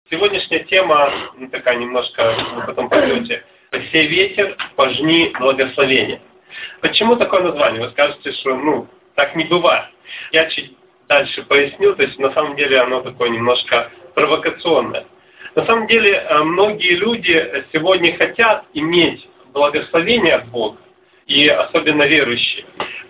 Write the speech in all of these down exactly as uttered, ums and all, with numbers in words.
Сегодняшняя тема, ну, такая немножко, вы потом поймете. «Посей ветер, пожни благословение». Почему такое название? Вы скажете, что ну так не бывает. Я чуть дальше поясню, то есть на самом деле оно такое немножко провокационное. На самом деле многие люди сегодня хотят иметь благословение от Бога, и особенно верующие.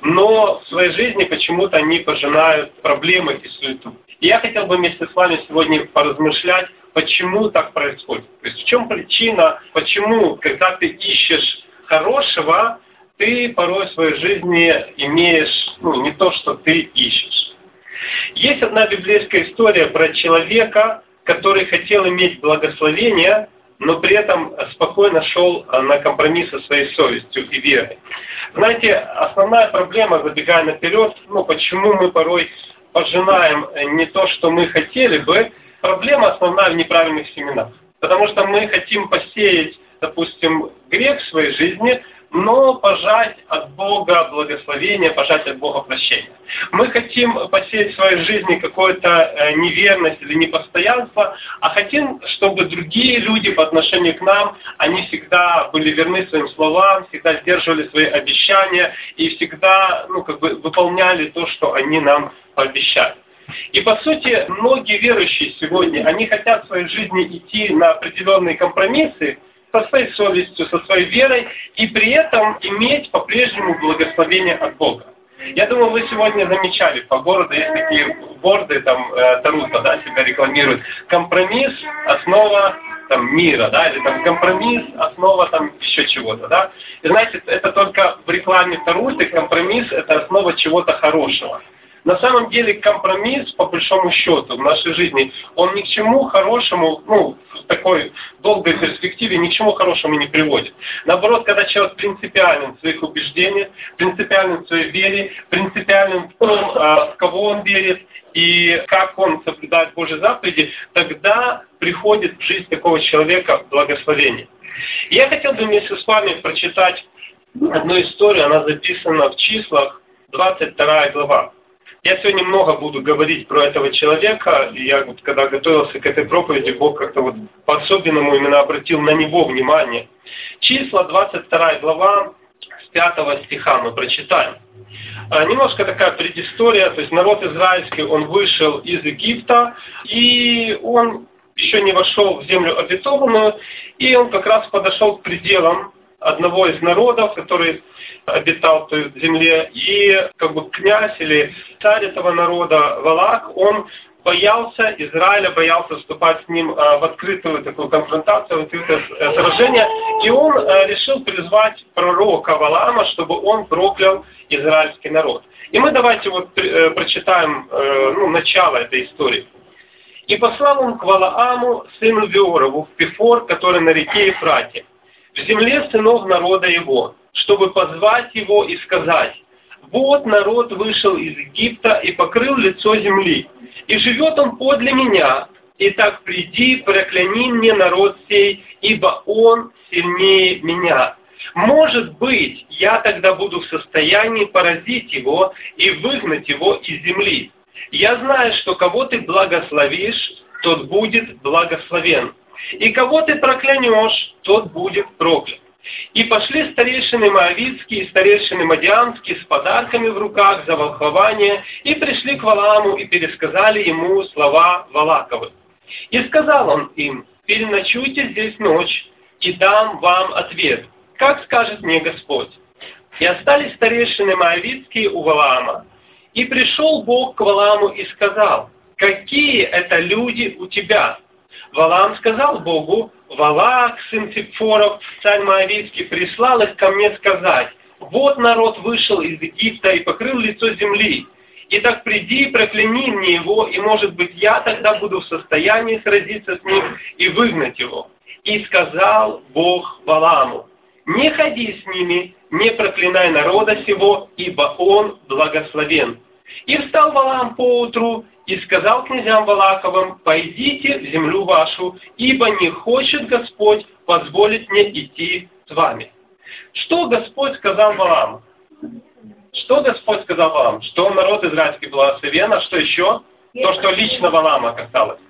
Но в своей жизни почему-то они пожинают проблемы и суету. И я хотел бы вместе с вами сегодня поразмышлять, почему так происходит. То есть в чем причина, почему, когда ты ищешь хорошего, ты порой в своей жизни имеешь ну, не то, что ты ищешь. Есть одна библейская история про человека, который хотел иметь благословение, но при этом спокойно шел на компромисс со своей совестью и верой. Знаете, основная проблема, забегая наперед, ну, почему мы порой пожинаем не то, что мы хотели бы, проблема основная в неправильных семенах. Потому что мы хотим посеять, допустим, грех в своей жизни, но пожать от Бога благословение, пожать от Бога прощение. Мы хотим посеять в своей жизни какую-то неверность или непостоянство, а хотим, чтобы другие люди по отношению к нам, они всегда были верны своим словам, всегда сдерживали свои обещания и всегда ну, как бы выполняли то, что они нам пообещали. И по сути, многие верующие сегодня, они хотят в своей жизни идти на определенные компромиссы, со своей совестью, со своей верой, и при этом иметь по-прежнему благословение от Бога. Я думаю, вы сегодня замечали, по городу есть такие борды, там, э, Тарута, да, себя рекламируют. Компромисс – основа там, мира, да, или там компромисс – основа там еще чего-то, да. И знаете, это только в рекламе Таруты компромисс – это основа чего-то хорошего. На самом деле компромисс, по большому счету, в нашей жизни, он ни к чему хорошему, ну, в такой долгой перспективе, ни к чему хорошему не приводит. Наоборот, когда человек принципиален в своих убеждениях, принципиален в своей вере, принципиален в том, в кого он верит и как он соблюдает Божьи заповеди, тогда приходит в жизнь такого человека благословение. И я хотел бы вместе с вами прочитать одну историю, она записана в числах, двадцать вторая глава. Я сегодня много буду говорить про этого человека, и я вот, когда готовился к этой проповеди, Бог как-то вот по-особенному именно обратил на него внимание. Числа, двадцать вторая глава, с пятого стиха мы прочитаем. А, немножко такая предыстория, то есть народ израильский, он вышел из Египта, и он еще не вошел в землю обетованную, и он как раз подошел к пределам одного из народов, который обитал в той земле, и как бы князь или царь этого народа, Валак, он боялся Израиля, боялся вступать с ним в открытую такую конфронтацию, в открытое сражение, и он решил призвать пророка Валаама, чтобы он проклял израильский народ. И мы давайте вот прочитаем ну, начало этой истории. «И послал он к Валааму, сыну Веорову, в Пифор, который на реке Ефрате, в земле сынов народа его, чтобы позвать его и сказать: вот народ вышел из Египта и покрыл лицо земли, и живет он подле меня. Итак, приди, прокляни мне народ сей, ибо он сильнее меня. Может быть, я тогда буду в состоянии поразить его и выгнать его из земли. Я знаю, что кого ты благословишь, тот будет благословен. И кого ты проклянешь, тот будет проклят. И пошли старейшины моавитские и старейшины мадиамские с подарками в руках за волхвование, и пришли к Валааму и пересказали ему слова Валаковы. И сказал он им: переночуйте здесь ночь, и дам вам ответ, как скажет мне Господь. И остались старейшины моавитские у Валаама. И пришел Бог к Валааму и сказал: какие это люди у тебя? Валаам сказал Богу: Валак, сын Ципфоров, царь Моавитский, прислал их ко мне сказать: вот народ вышел из Египта и покрыл лицо земли. Итак, приди и прокляни мне его, и, может быть, я тогда буду в состоянии сразиться с ним и выгнать его. И сказал Бог Валааму: не ходи с ними, не проклинай народа сего, ибо он благословен. И встал Валаам поутру и сказал князям Валаковым: пойдите в землю вашу, ибо не хочет Господь позволить мне идти с вами. Что Господь сказал Валааму? Что Господь сказал Валааму? Что народ израильский благословен, а что еще? То, что лично Валаама касалось.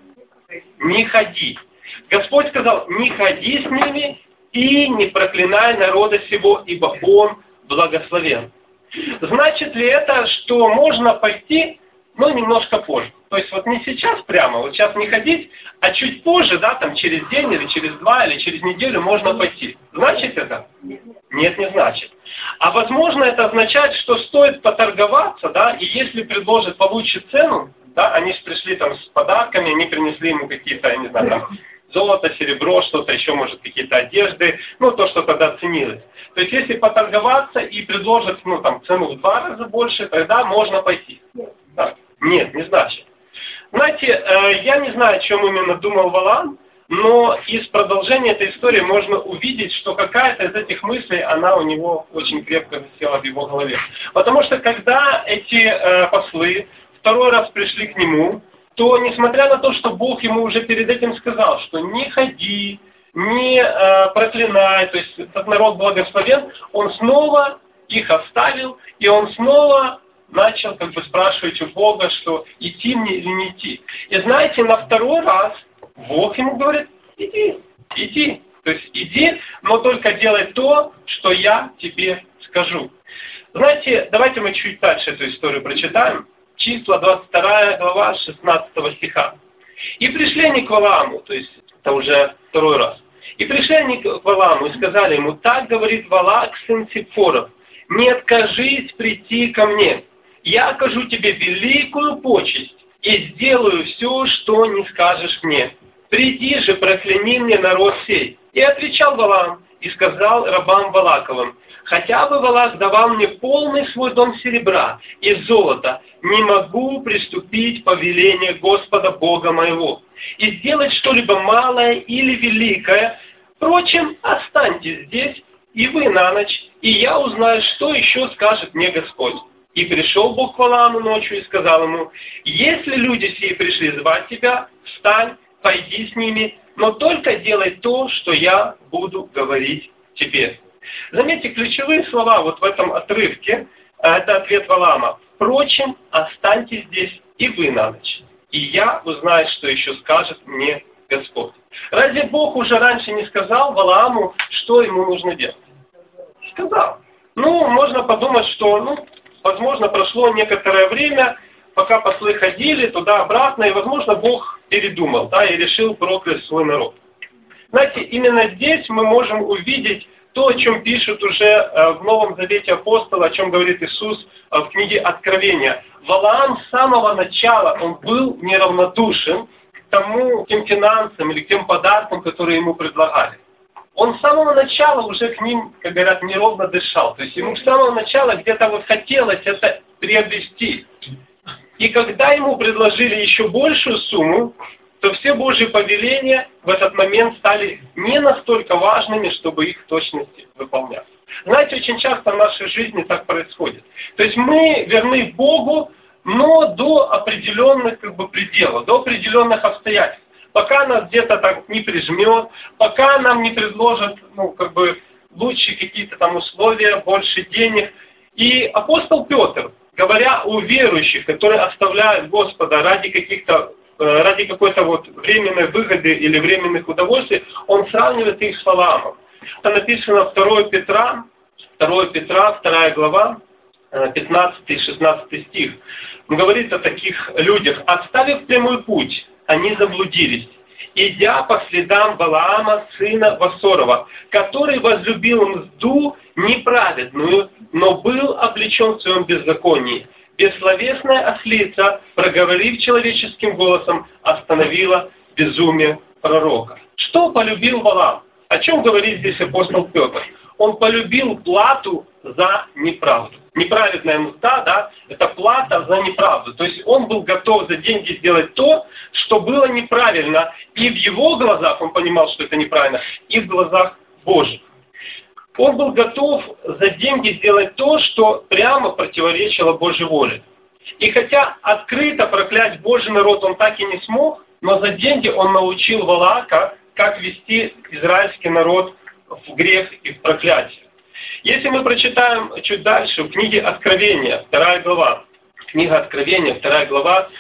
Не ходи. Господь сказал, не ходи с ними и не проклинай народа сего, ибо он благословен. Значит ли это, что можно пойти, но немножко позже? То есть вот не сейчас прямо, вот сейчас не ходить, а чуть позже, да, там через день или через два или через неделю можно пойти. Значит это? Нет, не значит. А возможно это означает, что стоит поторговаться, да, и если предложат получше цену, да, они же пришли там с подарками, они принесли ему какие-то, я не знаю, там, золото, серебро, что-то еще, может, какие-то одежды, ну, то, что тогда ценилось. То есть, если поторговаться и предложат, ну, там, цену в два раза больше, тогда можно пойти. Да. Нет, не значит. Знаете, э, я не знаю, о чем именно думал Валаам, но из продолжения этой истории можно увидеть, что какая-то из этих мыслей, она у него очень крепко засела в его голове. Потому что, когда эти э, послы второй раз пришли к нему, то, несмотря на то, что Бог ему уже перед этим сказал, что не ходи, не э, проклинай, то есть этот народ благословен, он снова их оставил, и он снова начал как бы спрашивать у Бога, что идти мне или не идти. И знаете, на второй раз Бог ему говорит, иди, иди. То есть иди, но только делай то, что я тебе скажу. Знаете, давайте мы чуть дальше эту историю прочитаем. Числа, двадцать вторая глава, шестнадцатого стиха. «И пришли они к Валааму», то есть это уже второй раз. «И пришли они к Валааму и сказали ему, так говорит Валаак, сын Ципфоров, не откажись прийти ко мне. Я окажу тебе великую почесть и сделаю все, что не скажешь мне. Приди же, прокляни мне народ сей». И отвечал Валаам и сказал рабам Валаковым, хотя бы Валак давал мне полный свой дом серебра и золота, не могу приступить повеление Господа Бога моего и сделать что-либо малое или великое. Впрочем, останьтесь здесь и вы на ночь, и я узнаю, что еще скажет мне Господь. И пришел Бог к Валааму ночью и сказал ему, если люди сии пришли звать тебя, встань, пойди с ними, но только делай то, что я буду говорить тебе. Заметьте, ключевые слова вот в этом отрывке, это ответ Валаама. Впрочем, останьтесь здесь и вы на ночь, и я узнаю, что еще скажет мне Господь. Разве Бог уже раньше не сказал Валааму, что ему нужно делать? Сказал. Ну, можно подумать, что, ну, возможно, прошло некоторое время, пока послы ходили туда-обратно, и, возможно, Бог передумал, да, и решил проклясть свой народ. Знаете, именно здесь мы можем увидеть то, о чем пишут уже в Новом Завете апостолы, о чем говорит Иисус в книге Откровения. Валаам с самого начала, он был неравнодушен к тому, к тем финансам или к тем подаркам, которые ему предлагали. Он с самого начала уже к ним, как говорят, неровно дышал. То есть ему с самого начала где-то вот хотелось это приобрести. И когда ему предложили еще большую сумму, то все Божьи повеления в этот момент стали не настолько важными, чтобы их в точности выполнять. Знаете, очень часто в нашей жизни так происходит. То есть мы верны Богу, но до определенных как бы пределов, до определенных обстоятельств. Пока нас где-то так не прижмет, пока нам не предложат, ну, как бы, лучшие какие-то там условия, больше денег. И апостол Петр, говоря о верующих, которые оставляют Господа ради каких-то ради какой-то вот временной выгоды или временных удовольствий, он сравнивает их с Валаамом. Это написано второе Петра, второе Петра, вторая глава, пятнадцатый шестнадцатый стих. Он говорит о таких людях. «Оставив прямой путь, они заблудились, идя по следам Валаама, сына Вассорова, который возлюбил мзду неправедную, но был облечен в своем беззаконии. Бессловесная ослица, проговорив человеческим голосом, остановила безумие пророка». Что полюбил Валаам? О чем говорит здесь апостол Петр? Он полюбил плату за неправду. Неправедная мзда, да, это плата за неправду. То есть он был готов за деньги сделать то, что было неправильно. И в его глазах, он понимал, что это неправильно, и в глазах Божьих. Он был готов за деньги сделать то, что прямо противоречило Божьей воле. И хотя открыто проклять Божий народ он так и не смог, но за деньги он научил Валаака, как вести израильский народ в грех и в проклятие. Если мы прочитаем чуть дальше в книге Откровения, вторая глава, книга Откровения, вторая глава,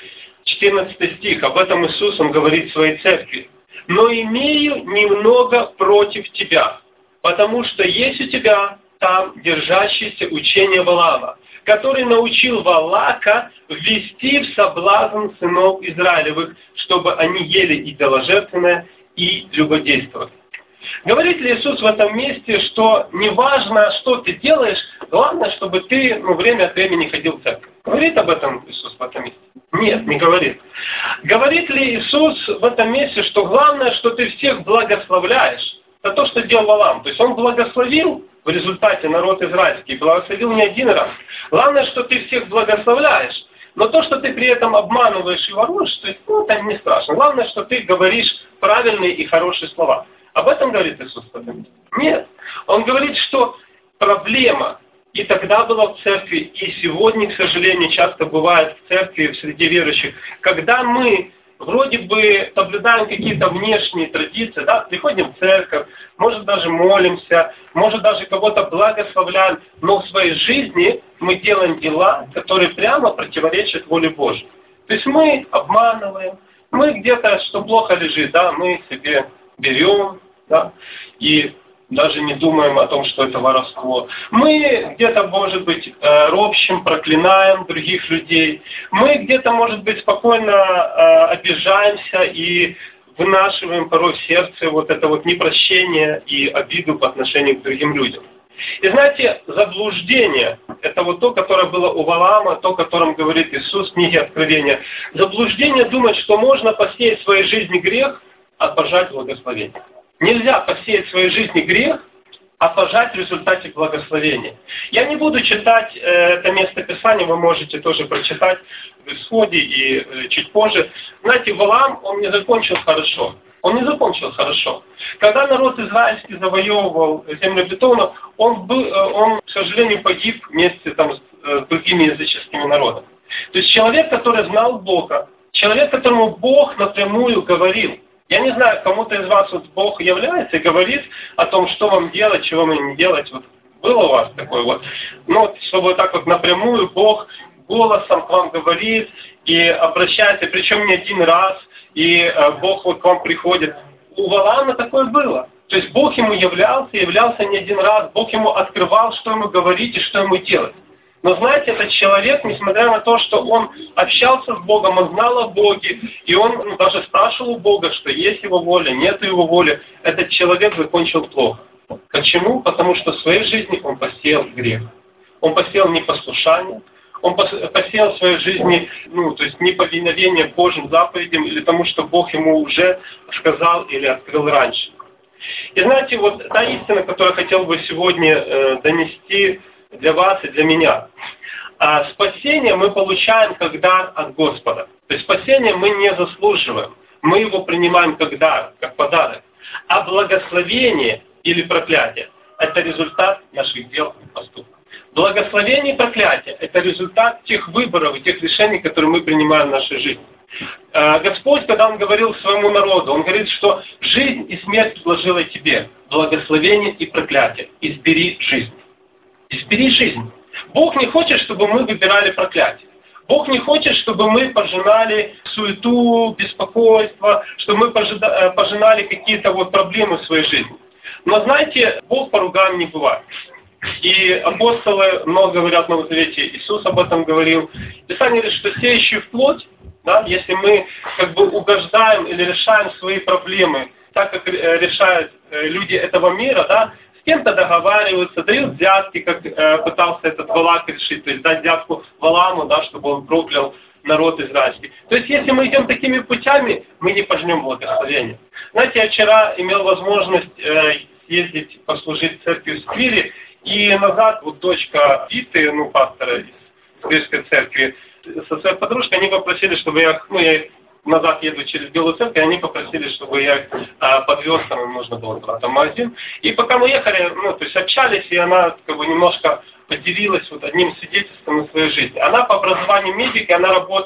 четырнадцатый стих, об этом Иисус, Он говорит своей церкви. «Но имею немного против тебя, потому что есть у тебя там держащееся учение Валаама, который научил Валака ввести в соблазн сынов Израилевых, чтобы они ели идоложертвенное и любодействовали». Говорит ли Иисус в этом месте, что неважно, что ты делаешь, главное, чтобы ты ну, время от времени ходил в церковь? Говорит об этом Иисус в этом месте? Нет, не говорит. Говорит ли Иисус в этом месте, что главное, что ты всех благословляешь за то, что делал Валаам? То есть он благословил в результате народ израильский, благословил не один раз. Главное, что ты всех благословляешь. Но то, что ты при этом обманываешь и воруешь, то есть, ну, это не страшно. Главное, что ты говоришь правильные и хорошие слова. Об этом говорит Иисус в этом месте? Нет. Он говорит, что проблема и тогда была в церкви, и сегодня, к сожалению, часто бывает в церкви, в среде верующих, когда мы вроде бы соблюдаем какие-то внешние традиции, да, приходим в церковь, может даже молимся, может даже кого-то благословляем, но в своей жизни мы делаем дела, которые прямо противоречат воле Божьей. То есть мы обманываем, мы где-то, что плохо лежит, да, мы себе берем, да, и даже не думаем о том, что это воровство. Мы где-то, может быть, ропщим, проклинаем других людей. Мы где-то, может быть, спокойно обижаемся и вынашиваем порой в сердце вот это вот непрощение и обиду по отношению к другим людям. И знаете, заблуждение, это вот то, которое было у Валаама, то, о котором говорит Иисус в книге Откровения. Заблуждение думать, что можно посеять в своей жизни грех, а пожать благословение. Нельзя посеять в своей жизни грех, а пожать в результате благословения. Я не буду читать э, это место Писания, вы можете тоже прочитать в Исходе и э, чуть позже. Знаете, Валаам, он не закончил хорошо. Он не закончил хорошо. Когда народ израильский завоевывал землю обетованную, он, был, э, он, к сожалению, погиб вместе там, с э, другими языческими народами. То есть человек, который знал Бога, человек, которому Бог напрямую говорил. Я не знаю, кому-то из вас вот Бог является и говорит о том, что вам делать, чего вам не делать. Вот было у вас такое вот? Ну, вот, чтобы вот так вот напрямую Бог голосом к вам говорит и обращается, причем не один раз, и э, Бог вот к вам приходит. У Валаама такое было. То есть Бог ему являлся, являлся не один раз, Бог ему открывал, что ему говорить и что ему делать. Но знаете, этот человек, несмотря на то, что он общался с Богом, он знал о Боге, и он ну, даже спрашивал у Бога, что есть его воля, нет его воли, этот человек закончил плохо. Почему? Потому что в своей жизни он посеял грех. Он посеял непослушание, он посеял в своей жизни, ну, то есть неповиновение Божьим заповедям или тому, что Бог ему уже сказал или открыл раньше. И знаете, вот та истина, которую я хотел бы сегодня э, донести для вас и для меня. А спасение мы получаем как дар от Господа. То есть спасение мы не заслуживаем. Мы его принимаем как дар, как подарок. А благословение или проклятие – это результат наших дел и поступков. Благословение и проклятие – это результат тех выборов и тех решений, которые мы принимаем в нашей жизни. Господь, когда Он говорил своему народу, Он говорит, что жизнь и смерть вложила тебе, благословение и проклятие. Избери жизнь. Избери жизнь. Бог не хочет, чтобы мы выбирали проклятие. Бог не хочет, чтобы мы пожинали суету, беспокойство, чтобы мы пожинали какие-то вот проблемы в своей жизни. Но знаете, Бог поругаем не бывает. И апостолы много говорят в Новом Завете, Иисус об этом говорил. Писание говорит, что сеющий в плоть, да, если мы как бы угождаем или решаем свои проблемы, так как решают люди этого мира, да, с кем-то договариваются, дают взятки, как э, пытался этот Валак решить, то есть дать взятку Валааму, да, чтобы он проклял народ израильский. То есть если мы идем такими путями, мы не пожнем благословения. Знаете, я вчера имел возможность э, ездить, послужить в церкви в Сквире, и назад вот дочка Виты, ну, пастора из Сквирской церкви, со своей подружкой, они попросили, чтобы я, ну, я назад еду через Белую церковь, и они попросили, чтобы я а, подвез, там им нужно было куда-то в магазин. И пока мы ехали, ну, то есть общались, и она как бы немножко поделилась вот одним свидетельством из своей жизни. Она по образованию медик, и она работает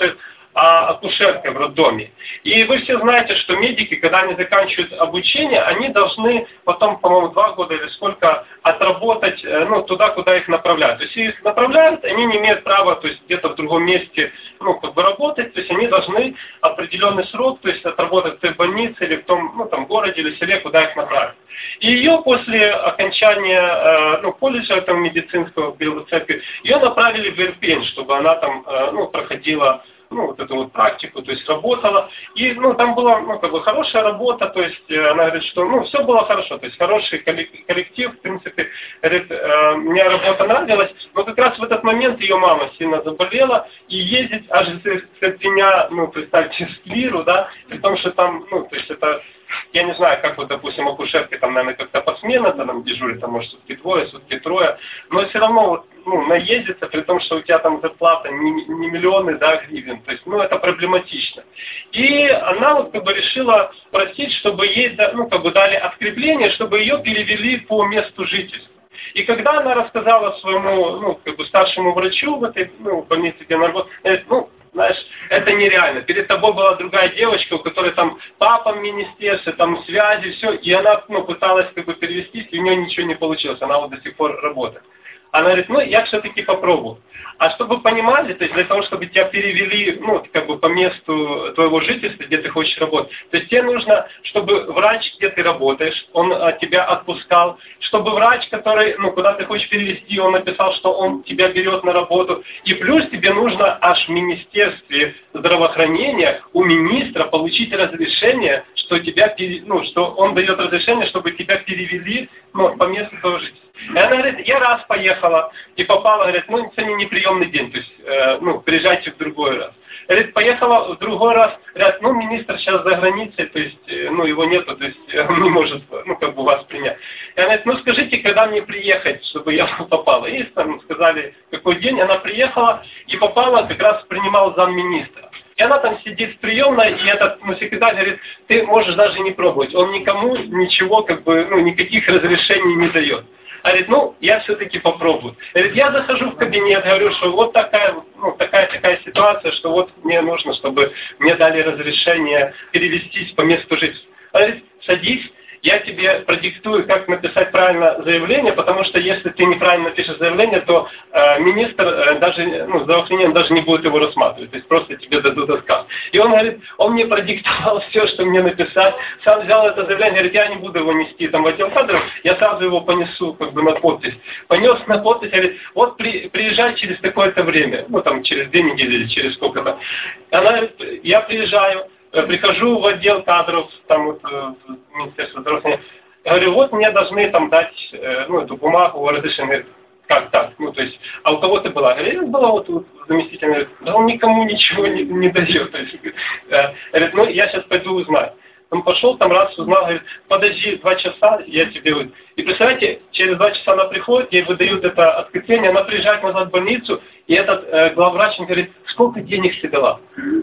а акушеркой в роддоме. И вы все знаете, что медики, когда они заканчивают обучение, они должны потом, по-моему, два года или сколько отработать, ну, туда, куда их направляют. То есть их направляют, они не имеют права, то есть где-то в другом месте, ну, как бы работать, то есть они должны определенный срок, то есть отработать в той больнице или в том, ну, там, городе или селе, куда их направят. И ее после окончания, ну, колледжа там, медицинского в Белой Церкви, ее направили в Ирпень, чтобы она там, ну, проходила, ну, вот эту вот практику, то есть работала. И, ну, там была, ну, как бы хорошая работа, то есть она говорит, что, ну, все было хорошо, то есть хороший коллектив, в принципе, говорит, э, мне работа нравилась, но как раз в этот момент ее мама сильно заболела, и ездить аж с Ирпеня, ну, представьте, в Твиру, да, при том, что там, ну, то есть это... Я не знаю, как вот, допустим, акушерки там, наверное, как-то посменно там дежурят, там, может, сутки двое, сутки трое, но все равно, вот, ну, наездиться, при том, что у тебя там зарплата не, не миллионы, да, гривен, то есть, ну, это проблематично. И она вот, как бы, решила просить, чтобы ей, ну, как бы, дали открепление, чтобы ее перевели по месту жительства. И когда она рассказала своему, ну, как бы, старшему врачу в этой, ну, больнице, где она работает, ну, знаешь, это нереально. Перед тобой была другая девочка, у которой там папа в министерстве, там связи, все, и она, ну, пыталась, как бы, перевестись, и у нее ничего не получилось, она вот до сих пор работает. Она говорит, ну, я все-таки попробую. А чтобы вы понимали, то есть для того, чтобы тебя перевели, ну, как бы по месту твоего жительства, где ты хочешь работать, то есть тебе нужно, чтобы врач, где ты работаешь, он а, тебя отпускал, чтобы врач, который, ну, куда ты хочешь перевести, он написал, что он тебя берет на работу, и плюс тебе нужно аж в Министерстве здравоохранения у министра получить разрешение, что тебя, пере, ну, что он дает разрешение, чтобы тебя перевели, ну, по месту твоего жительства. И она говорит, я раз поехала и попала, говорит, ну, сегодня неприемный день, то есть, э, ну, приезжайте в другой раз. Говорит, поехала в другой раз, говорят, ну, министр сейчас за границей, то есть, э, ну, его нету, то есть, он не может, ну, как бы вас принять. И она говорит, ну, скажите, когда мне приехать, чтобы я попала. И там сказали, какой день, она приехала и попала, как раз принимал замминистра. И она там сидит в приемной, и этот, ну, секретарь говорит, ты можешь даже не пробовать, он никому ничего, как бы, ну, никаких разрешений не дает. Говорит, ну, я все-таки попробую. Говорит, я захожу в кабинет, говорю, что вот такая, ну, такая, такая ситуация, что вот мне нужно, чтобы мне дали разрешение перевестись по месту жительства. Говорит, садись, я тебе продиктую, как написать правильно заявление, потому что если ты неправильно напишешь заявление, то э, министр э, даже, ну, здравоохранения даже не будет его рассматривать, то есть просто тебе дадут отказ. И он говорит, он мне продиктовал все, что мне написать, сам взял это заявление, говорит, я не буду его нести там в отдел кадров, я сразу его понесу как бы на подпись. Понес на подпись, говорит, вот при, приезжай через такое-то время, ну там через две недели или через сколько-то. Она говорит, я приезжаю, прихожу в отдел кадров, там вот, в Министерство здравоохранения, говорю, вот мне должны там дать, ну, эту бумагу разрешение. Как так? Ну, то есть, а у кого ты была? Говорит, была вот, вот заместитель, говорит, да он никому ничего не, не дает. То есть, говорит, ну, я сейчас пойду узнаю. Он пошел, там раз узнал, говорит, подожди два часа, я тебе выйду. И представляете, через два часа она приходит, ей выдают это открепление, она приезжает назад в больницу, и этот э, главврач говорит, сколько денег ты дала?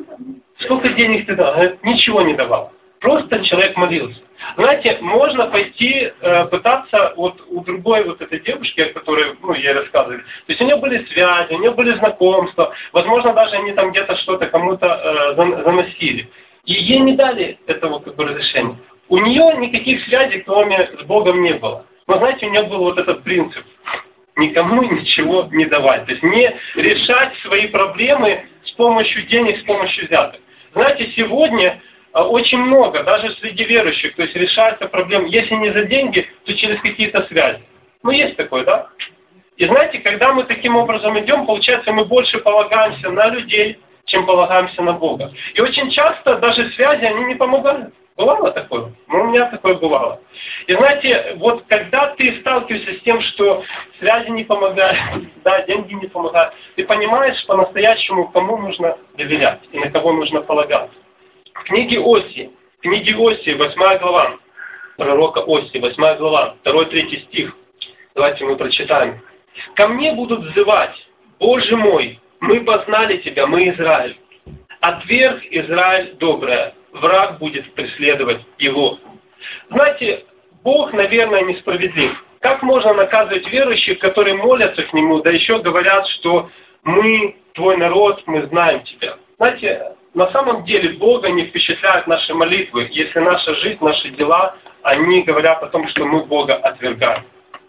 Сколько денег ты дала? Говорит, ничего не давал. Просто человек молился. Знаете, можно пойти э, пытаться вот у другой вот этой девушки, о которой, ну, ей рассказывали. То есть у нее были связи, у нее были знакомства, возможно, даже они там где-то что-то кому-то э, заносили. И ей не дали этого, как бы, разрешения. У нее никаких связей, кроме с Богом, не было. Но знаете, у нее был вот этот принцип. Никому ничего не давать. То есть не решать свои проблемы с помощью денег, с помощью взяток. Знаете, сегодня очень много, даже среди верующих, то есть решается проблема, если не за деньги, то через какие-то связи. Ну, есть такое, да? И знаете, когда мы таким образом идем, получается, мы больше полагаемся на людей, чем полагаемся на Бога. И очень часто даже связи, они не помогают. Бывало такое? Ну, у меня такое бывало. И знаете, вот когда ты сталкиваешься с тем, что связи не помогают, да, деньги не помогают, ты понимаешь по-настоящему, кому нужно доверять и на кого нужно полагаться. В книге Осии, в книге Осии, восьмая глава, пророка Осии, восьмая глава, второй-третий стих. Давайте мы прочитаем. «Ко мне будут взывать, Боже мой, мы познали Тебя, мы Израиль. Отверг Израиль доброе, враг будет преследовать его». Знаете, Бог, наверное, несправедлив. Как можно наказывать верующих, которые молятся к Нему, да еще говорят, что мы, Твой народ, мы знаем Тебя? Знаете, на самом деле Бога не впечатляют наши молитвы, если наша жизнь, наши дела, они говорят о том, что мы Бога отвергаем.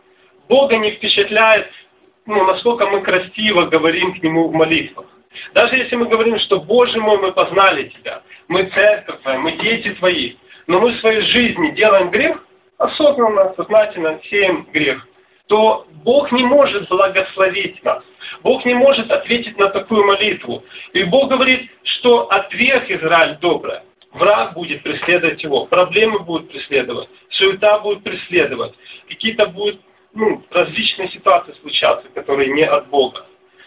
Бога не впечатляет, ну, насколько мы красиво говорим к Нему в молитвах. Даже если мы говорим, что «Боже мой, мы познали Тебя, мы церковь Твоя, мы дети Твои», но мы в своей жизни делаем грех, осознанно, сознательно сеем грех, то Бог не может благословить нас. Бог не может ответить на такую молитву. И Бог говорит, что отверг Израиль доброе. Враг будет преследовать его, проблемы будут преследовать, суета будет преследовать, какие-то будут ну, различные ситуации случаться, которые не от Бога.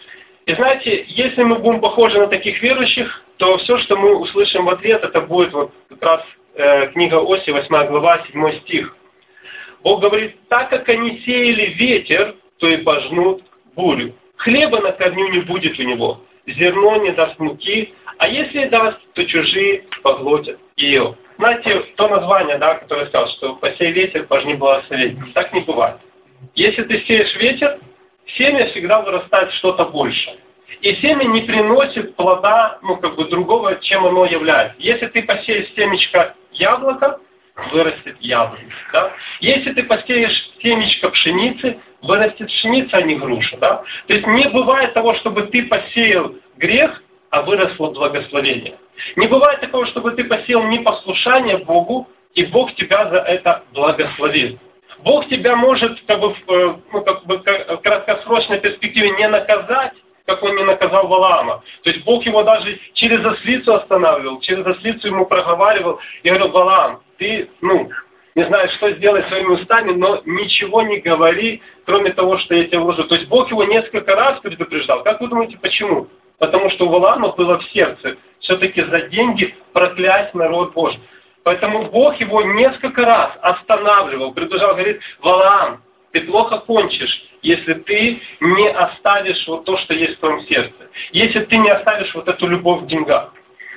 И знаете, если мы будем похожи на таких верующих, то все, что мы услышим в ответ, это будет вот как раз э, книга Осии, восьмая глава, седьмой стих. Бог говорит, так как они сеяли ветер, то и пожнут бурю. Хлеба на корню не будет у него, зерно не даст муки, а если даст, то чужие поглотят ее. Знаете, то название, да, которое я сказал, что посей ветер, пожни благословение. Так не бывает. Если ты сеешь ветер, семя всегда вырастает что-то большее. И семя не приносит плода, ну, как бы другого, чем оно является. Если ты посеешь семечко яблока, вырастет яблоко. Да? Если ты посеешь семечко пшеницы, вырастет пшеница, а не груша. Да? То есть не бывает того, чтобы ты посеял грех, а выросло благословение. Не бывает такого, чтобы ты посеял непослушание Богу, и Бог тебя за это благословил. Бог тебя может как бы, в, ну, как бы, в краткосрочной перспективе не наказать, как он не наказал Валаама. То есть Бог его даже через ослицу останавливал, через ослицу ему проговаривал и говорил: Валаам, ты, ну, не знаешь, что сделать своими устами, но ничего не говори, кроме того, что я тебе вложу. То есть Бог его несколько раз предупреждал. Как вы думаете, почему? Потому что у Валаама было в сердце все-таки за деньги проклясть народ Божий. Поэтому Бог его несколько раз останавливал, предупреждал, говорит: Валаам, ты плохо кончишь, если ты не оставишь вот то, что есть в твоем сердце. Если ты не оставишь вот эту любовь к деньгам.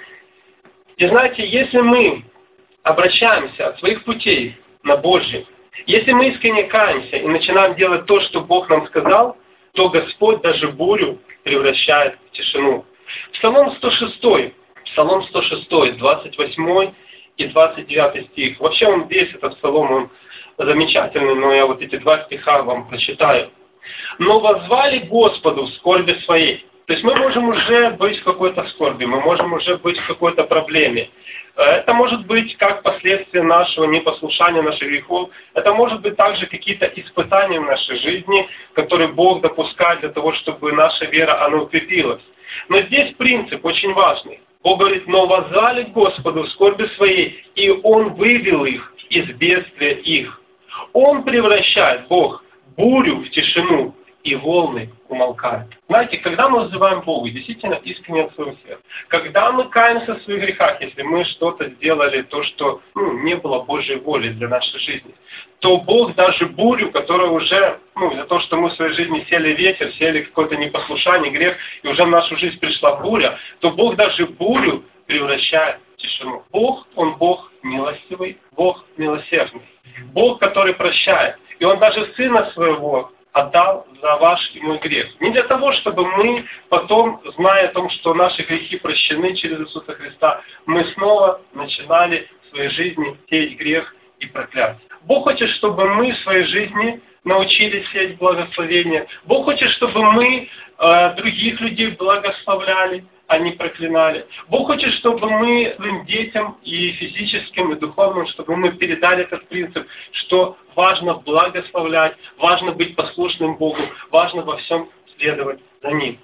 И знаете, если мы обращаемся от своих путей на Божьи, если мы искренне каемся и начинаем делать то, что Бог нам сказал, то Господь даже бурю превращает в тишину. Псалом сто шесть, Псалом сто шесть, двадцать восьмой и двадцать девятый стих. Вообще он весь этот псалом, он замечательный, но я вот эти два стиха вам прочитаю. «Но воззвали Господу в скорби своей». То есть мы можем уже быть в какой-то скорби, мы можем уже быть в какой-то проблеме. Это может быть как последствия нашего непослушания, наших грехов. Это может быть также какие-то испытания в нашей жизни, которые Бог допускает для того, чтобы наша вера, она укрепилась. Но здесь принцип очень важный. Бог говорит: «Но воззвали к Господу в скорби своей, и Он вывел их из бедствия их». Он превращает, Бог, бурю в тишину, и волны умолкают. Знаете, когда мы взываем Богу, действительно искренне от своего сердца, когда мы каемся в своих грехах, если мы что-то сделали, то, что ну, не было Божьей воли для нашей жизни, то Бог даже бурю, которая уже, ну, из-за того, что мы в своей жизни сели ветер, сели какое-то непослушание, грех, и уже в нашу жизнь пришла буря, то Бог даже бурю превращает в тишину. Бог, Он Бог милостивый, Бог милосердный, Бог, который прощает. И Он даже Сына Своего отдал за ваш и мой грех. Не для того, чтобы мы потом, зная о том, что наши грехи прощены через Иисуса Христа, мы снова начинали в своей жизни сеять грех и проклятие. Бог хочет, чтобы мы в своей жизни научились сеять благословение. Бог хочет, чтобы мы э, других людей благословляли, а не проклинали. Бог хочет, чтобы мы своим детям и физическим, и духовным, чтобы мы передали этот принцип, что важно благословлять, важно быть послушным Богу, важно во всем следовать за Ним.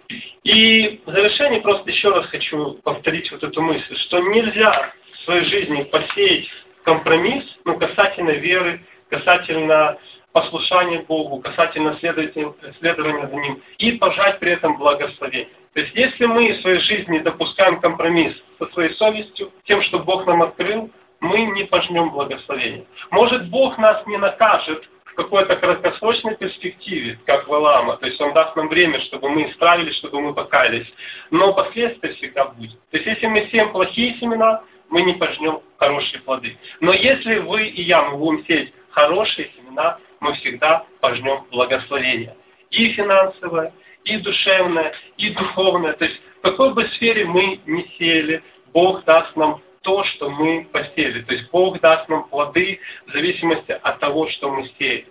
И в завершение просто еще раз хочу повторить вот эту мысль, что нельзя в своей жизни посеять компромисс, ну, касательно веры, касательно послушания Богу, касательно следования за Ним, и пожать при этом благословение. То есть, если мы в своей жизни допускаем компромисс со своей совестью, тем, что Бог нам открыл, мы не пожнем благословение. Может, Бог нас не накажет в какой-то краткосрочной перспективе, как Валаама, то есть Он даст нам время, чтобы мы исправились, чтобы мы покаялись, но последствия всегда будут. То есть, если мы сеем плохие семена, мы не пожнем хорошие плоды. Но если вы и я, мы будем сеять хорошие семена, мы всегда пожнем благословение. И финансовое, и душевное, и духовное. То есть в какой бы сфере мы ни сеяли, Бог даст нам то, что мы посеяли. То есть Бог даст нам плоды в зависимости от того, что мы сеем.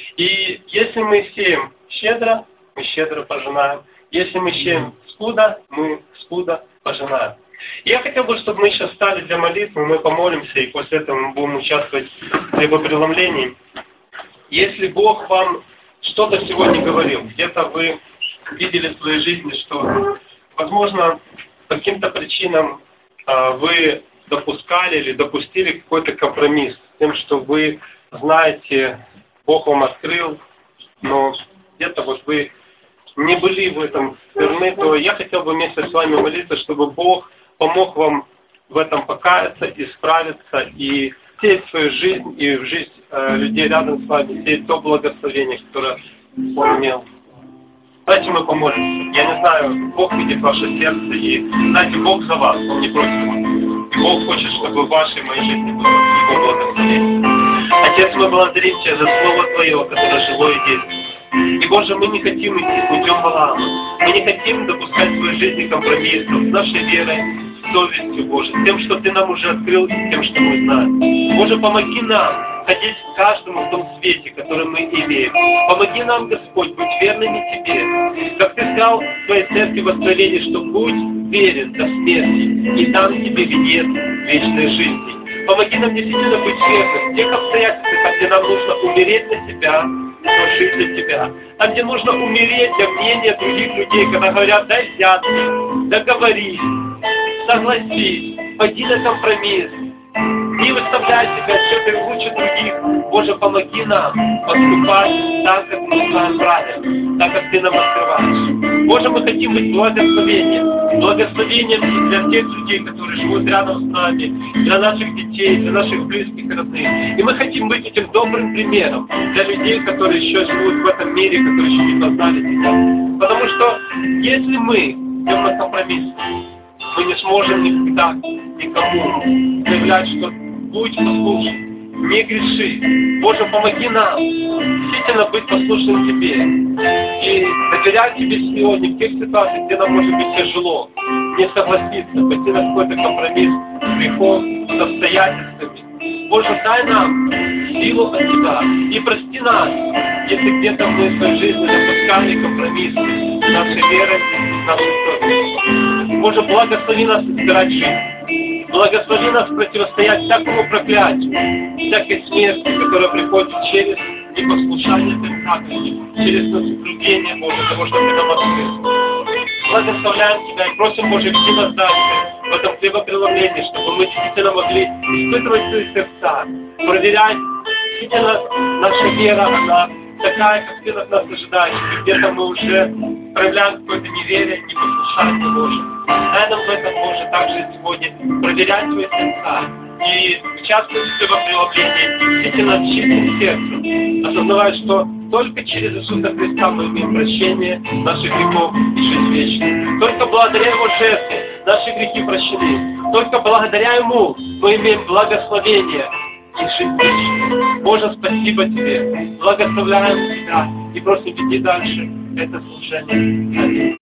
И если мы сеем щедро, мы щедро пожинаем. Если мы сеем скудо, мы скудо пожинаем. Я хотел бы, чтобы мы сейчас стали для молитвы, мы помолимся, и после этого мы будем участвовать в хлебопреломлении. Если Бог вам что-то сегодня говорил, где-то вы видели в своей жизни, что, возможно, по каким-то причинам э, вы допускали или допустили какой-то компромисс с тем, что вы знаете, Бог вам открыл, но где-то вот вы не были в этом верны, то я хотел бы вместе с вами молиться, чтобы Бог помог вам в этом покаяться, исправиться и сеять в свою жизнь и в жизнь э, людей рядом с вами, сеять то благословение, которое Он имел. Давайте мы помолимся. Я не знаю, Бог видит ваше сердце, и знаете, Бог за вас, Он не против вас. Бог хочет, чтобы в вашей моей жизни было Его благословение. Отец, мы благодарим Тебя за Слово Твое, которое живое и действует. И, Боже, мы не хотим идти путем Валаама. Мы не хотим допускать в своей жизни компромиссов с нашей верой, с совестью, Боже, с тем, что Ты нам уже открыл, и с тем, что мы знаем. Боже, помоги нам ходить каждому в том свете, который мы имеем. Помоги нам, Господь, быть верными Тебе. Как Ты сказал в Твоей церкви в Откровении, что будь верен до смерти, и дам Тебе венец вечной жизни. Помоги нам действительно быть верным в тех обстоятельствах, где нам нужно умереть на себя, но жить для Тебя. Там, где нужно умереть для мнения других людей, когда говорят, дай взятки, договорись, согласись, пойди на компромисс, не выставляй себя отчеты лучше других. Боже, помоги нам поступать так, как мы знаем правильно, так, как Ты нам открываешь. Боже, мы хотим быть благословением, благословением для тех людей, которые живут рядом с нами, для наших детей, для наших близких и родных. И мы хотим быть этим добрым примером для людей, которые еще живут в этом мире, которые еще не познали Тебя. Потому что если мы идем на компромисс, мы не сможем никогда никому заявлять, что будь послушен, не греши. Боже, помоги нам действительно быть послушным Тебе и доверять Тебе сегодня в тех ситуациях, где нам может быть тяжело, не согласиться, пойти на какой-то компромисс с грехом, с обстоятельствами. Боже, дай нам силу от Тебя и прости нас, если где-то мы в своей жизни допускали компромиссы с нашей верой и с нашей совестью. Боже, благослови нас избирать жизнь. Благослови нас противостоять всякому проклятию, всякой смерти, которая приходит через непослушание Твоей, через наслаждение, Боже, того, что Ты нам открыл. Благословляем Тебя и просим, Боже, веди нас дальше в этом хлебопреломлении, чтобы мы действительно могли испытывать свои сердца, проверять, действительно наша вера, она такая, как Ты от нас ожидаешь, и где-то мы уже проявляем какое-то неверие, непослушание, Боже. Дай нам в этом, Боже, также сегодня проверять свои сердца и участвовать в хлебопреломлении, действительно с чистым сердцем, осознавая, что только через Иисуса Христа мы имеем прощение наших грехов и жизнь вечную. Только благодаря Его жертве наши грехи прощены. Только благодаря Ему мы имеем благословение и жизнь вечную. Боже, спасибо Тебе. Благословляем Тебя и просим идти дальше это служение. Аминь.